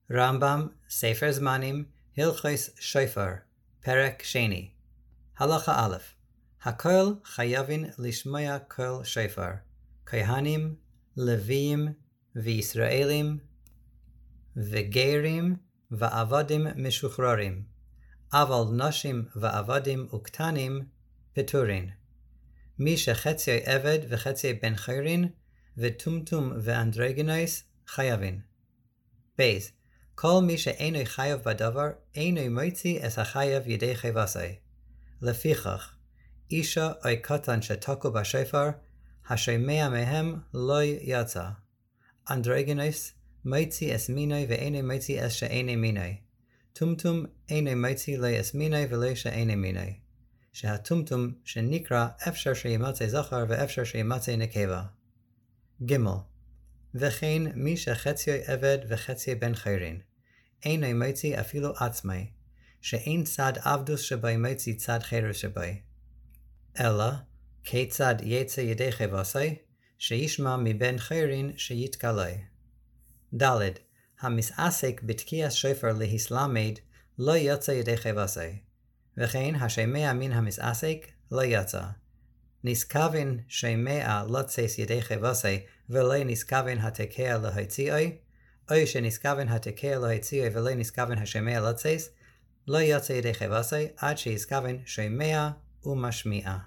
רמב"ם, ספר זמנים, הלכות שופר, פרק שני. הלכה א', הכל חייבים לשמוע קול שופר, כהנים, לוויים וישראלים, וגרים ועבדים משוחררים, אבל נשים ועבדים וקטנים פטורין. מי שחצי עבד וחצי בן חורין, וטומטום ואנדרוגינוס חייבים. בייז, כל מי שאינו חייב בדבר, אינו מוציא את החייב ידי חייבסי. לפיכך, אישה או קטן שתקו בשופר, השומע מהם לא יצא. אנדרוגינוס מוציא את מיני ואינו מוציא את שאינו מיני. טומטום אינו מוציא לא את מיני ולא שאינו מיני. שהטומטום שנקרא אפשר שימצא זכר ואפשר שימצא נקבה. ג' וכן מי שחצי עבד וחצי בן חורין, אינו מוציא אפילו עצמי, שאין צד עבדוס שבי מוציא צד חירוס שבי. אלא, כיצד יצא ידי חייבסי, שישמע מבן חורין שיתגלה. ד' המתעסק בתקיעת שופר להסלמד, לא יצא ידי חייבסי, וכן השומע מן המתעסק לא יצא. נזכוון שומע לצאת ידי חייבסי, ולא נזכוון התקיע להוציאי, או שנזכוון התקיע להוציאי ולא נזכוון השומע לצאת, לא יצא ידי חייבסי עד שיזכוון שומע ומשמיע.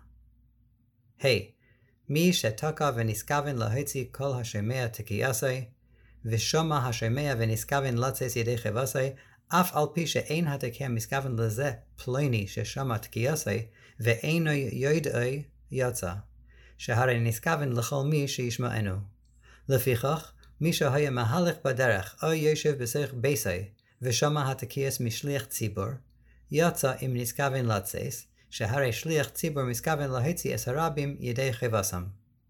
מי שתקע ונזכוון להוציא כל השומע תקיעסי, ושומע השומע ונזכוון לצאת ידי חייבסי, אף על פי שאין התקיע מזכוון לזה פלוני ששומע תקיעסי, ואינו יודעי יצא, שהרי נזכוון לכל מי שישמענו. לפיכך, מי שהיה מהלך בדרך או יושב בשיח ביסי, ושומע התקיעס משליח ציבור, יצא אם נזכוון לצאת, שהרי שליח ציבור מזכוון להוציא את הרבים ידי חייבסם.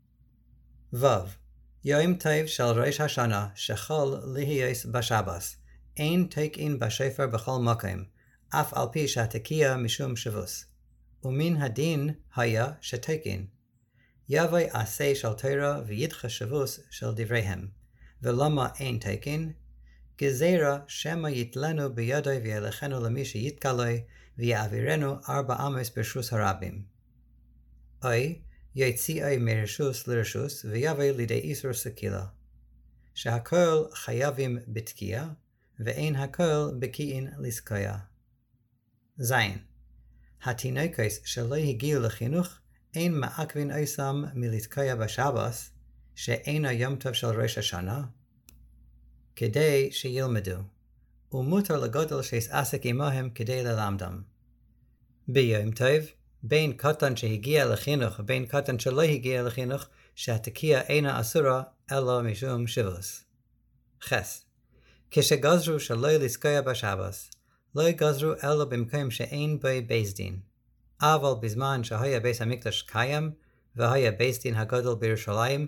ו. יום טוב של ראש השנה שחל להיות בשבס, אין תקין בשופר בכל מקום, אף על פי שהתקיע משום שבוס. ומן הדין היה שתקין. יבוא עשה של תורה וידחה שבוס של דבריהם. ולמה אין תקין? גזירה שמא יתלנו בידו וילכנו למי שיתגלה ויעבירנו 4 אמות ברשות הרבים. אוי, יוציאי מרשוס לרשוס ויבוא לידי איסור סקילה. שהכל חייבים בתקיע, ואין הכל בקיעין לזכויה. זין. התינוקות שלא הגיעו לחינוך, אין מעכבין אוסם מלתקוע בשבס, שאינו יום טוב של ראש השנה, כדי שילמדו, ומותר לגודל שיתעסק עמהם כדי ללמדם. ביום טוב, בין קטן שהגיע לחינוך ובין קטן שלא הגיע לחינוך, שהתקיע אינה אסורה אלא משום שבוס. חס. כשגזרו שלא לתקוע בשבס, לא גזרו אלא במקום שאין בו בית דין. אבל בזמן שהיה בית המקדש קיים, והיה בית דין הגדול בירושלים,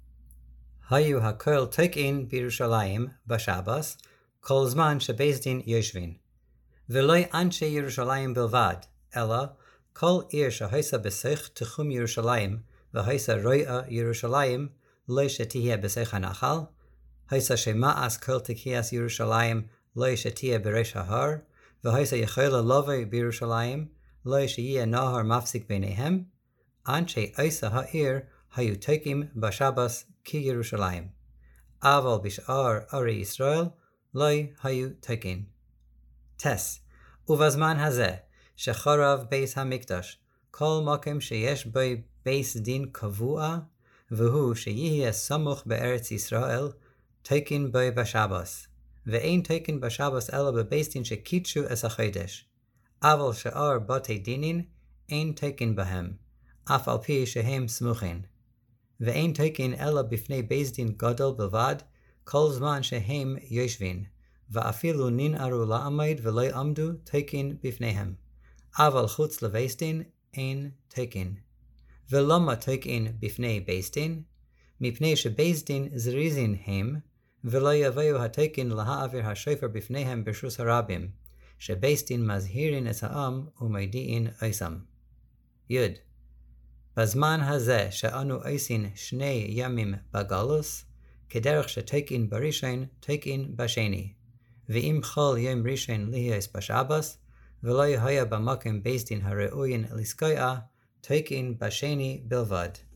היו הכל תקין בירושלים בשבס, כל זמן שבית דין יושבין. ולא אנשי ירושלים בלבד, אלא כל עיר שהייסה בסך תחום ירושלים, והייסה רואה ירושלים, לא שתהיה בסך הנחל, הייסה שמאס כל תקיעס ירושלים, לא שתהיה בראש ההר, והייסה יכולה לבוא בירושלים, לא שיהיה נהר מפסיק ביניהם, אנשי עיסה העיר היו תקים בשבס כירושלים. אבל בשאר ערי ישראל לא היו תקין. תס, ובזמן הזה שחרב בית המקדש, כל מקום שיש בו בית דין קבוע, והוא שיהיה סמוך בארץ ישראל, תקין בו בשבס. ואין תקין בשבס אלא בבית דין שקידשו את החודש. אבל שאר בתי דינין אין תקין בהם, אף על פי שהם סמוכין. ואין תקין אלא בפני בית דין גדול בלבד, כל זמן שהם יושבין, ואפילו ננערו לעמוד ולא עמדו תקין בפניהם. אבל חוץ לבית דין אין תקין. ולמה תקין בפני בית דין? מפני שבית דין זריזין הם, ולא יבואו התקין להעביר השופר בפניהם ברשות הרבים, שבית דין מזהירין את העם ומודיעין עושם. י. בזמן הזה שאנו עושים 2 ימים בגלוס, כדרך שתקין בראשון, תקין בשני, ואם חול יום ראשון להיות בשבס, ולא היה במקום בית דין הראוין לסקויה, תוקעין בשני בלבד.